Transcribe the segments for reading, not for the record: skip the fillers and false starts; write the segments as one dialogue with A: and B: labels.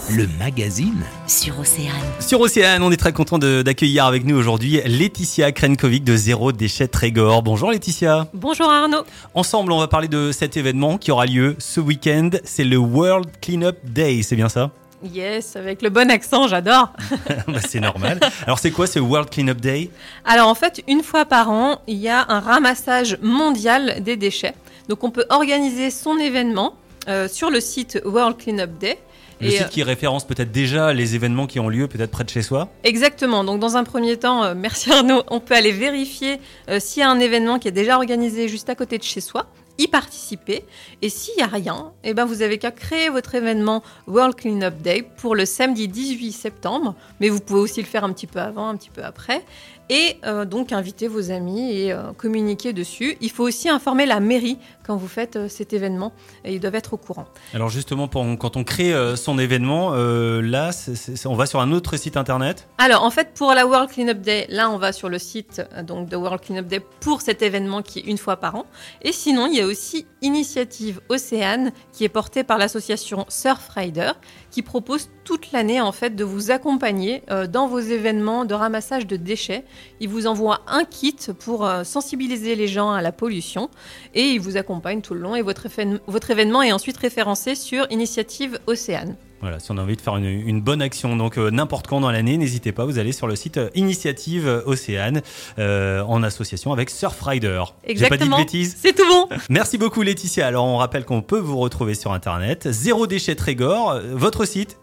A: le magazine
B: sur Océane.
C: Sur Océane, on est très content d'accueillir avec nous aujourd'hui Laetitia Krenkovic de Zéro Déchet Trégor. Bonjour Laetitia.
D: Bonjour Arnaud.
C: Ensemble, on va parler de cet événement qui aura lieu ce week-end. C'est le World Cleanup Day, c'est bien ça ?
D: Yes, avec le bon accent, j'adore.
C: C'est normal. Alors c'est quoi ce World Cleanup Day ?
D: Alors en fait, une fois par an, il y a un ramassage mondial des déchets. Donc on peut organiser son événement sur le site World Cleanup Day.
C: Le site qui référence peut-être déjà les événements qui ont lieu peut-être près de chez soi ?
D: Exactement. Donc dans un premier temps, merci Arnaud, on peut aller vérifier s'il y a un événement qui est déjà organisé juste à côté de chez soi, y participer. Et s'il n'y a rien, eh ben vous avez qu'à créer votre événement World Cleanup Day pour le samedi 18 septembre. Mais vous pouvez aussi le faire un petit peu avant, un petit peu après. Et donc inviter vos amis et communiquer dessus. Il faut aussi informer la mairie quand vous faites cet événement et ils doivent être au courant. Alors
C: justement, quand on crée son événement, là, on va sur un autre site internet ?
D: Alors en fait, pour la World Cleanup Day, là on va sur le site donc, de World Cleanup Day pour cet événement qui est une fois par an. Et sinon, il y a aussi Initiative Océane qui est portée par l'association Surfrider qui propose toute l'année en fait de vous accompagner dans vos événements de ramassage de déchets. Il vous envoie un kit pour sensibiliser les gens à la pollution et il vous accompagne tout le long et votre événement est ensuite référencé sur Initiative Océane.
C: Voilà, si on a envie de faire une bonne action, donc n'importe quand dans l'année, n'hésitez pas, vous allez sur le site Initiative Océane en association avec Surfrider.
D: Exactement.
C: J'ai pas dit de bêtises ?
D: C'est tout bon.
C: Merci beaucoup Laetitia. Alors on rappelle qu'on peut vous retrouver sur internet, Zéro Déchet Trégor, votre site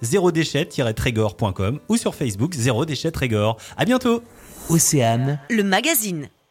C: zérodéchet-trégor.com ou sur Facebook Zéro Déchet Trégor. À bientôt.
A: Océane,
B: Le magazine.